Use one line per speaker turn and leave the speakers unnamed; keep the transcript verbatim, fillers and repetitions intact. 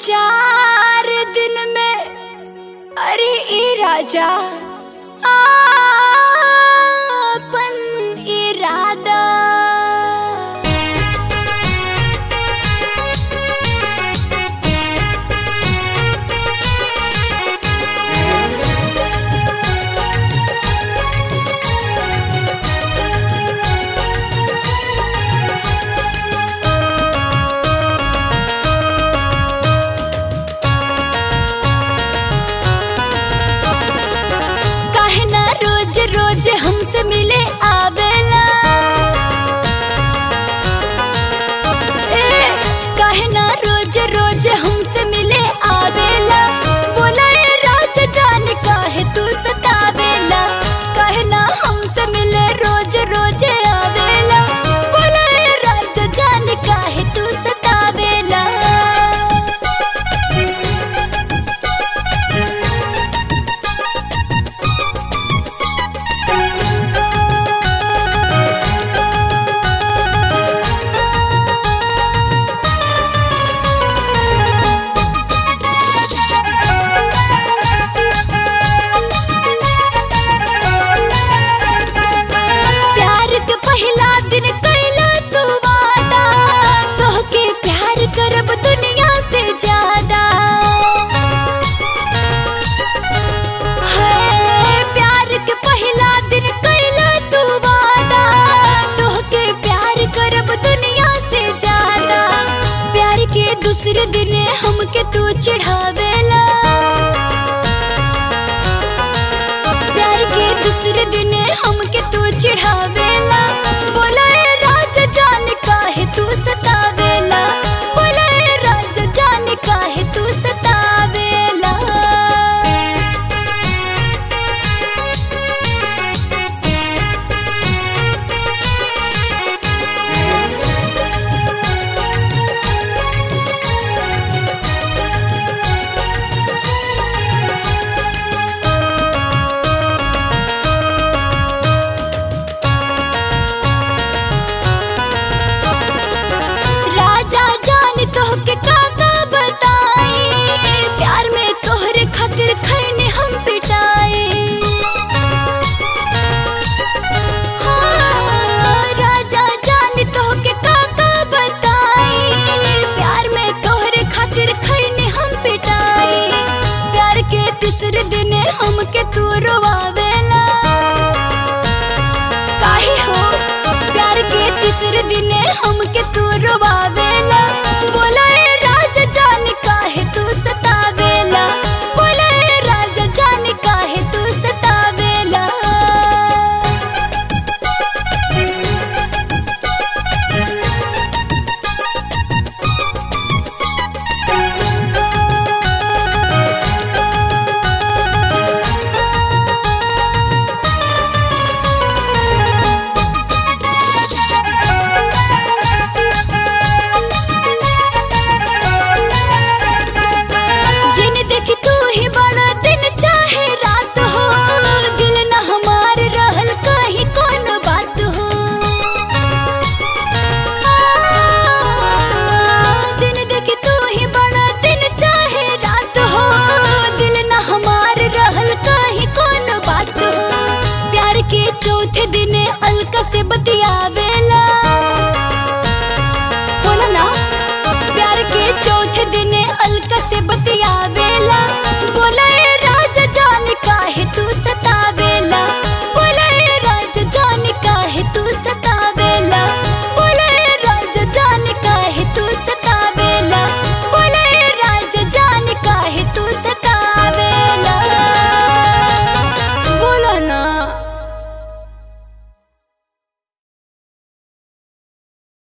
चार दिन में अरे ए राजा आपन इरादा रोज हमसे मिले आवेला ए काहे ना रोज रोज हमसे मिले आवेला बोला ए राजा जान काहे तू सतावेला काहे ना हमसे मिले रोज रोज आवेला बोला ए राजा जान काहे तू सतावेला करब दुनिया से ज्यादा है प्यार के पहला दिन कैला तू वादा तोहके प्यार करब दुनिया से ज्यादा प्यार के दूसरे दिन हमके तू चिढ़ावेला प्यार के दूसरे दिन हमके तू चिढ़ावेला बोला ए राजा जान काहे तू सतावेला काहे तू सतावेला राजा जान तोहके काका प्यार में तोहरे खातिर खैने हम पिटाए हाँ, राजा जान तोहके काका बताए प्यार में तोहरे खातिर खैने हम पिटाए प्यार के तीसरे दिन हमके तू रोवावेला काहे हो प्यार के तीसरे दिन हमके तू रोवावेला बोला ए राजा जान काहे तू सतावेला बोला ए राजा जान काहे तू सतावेला चौथे दिन अलका से बतियावे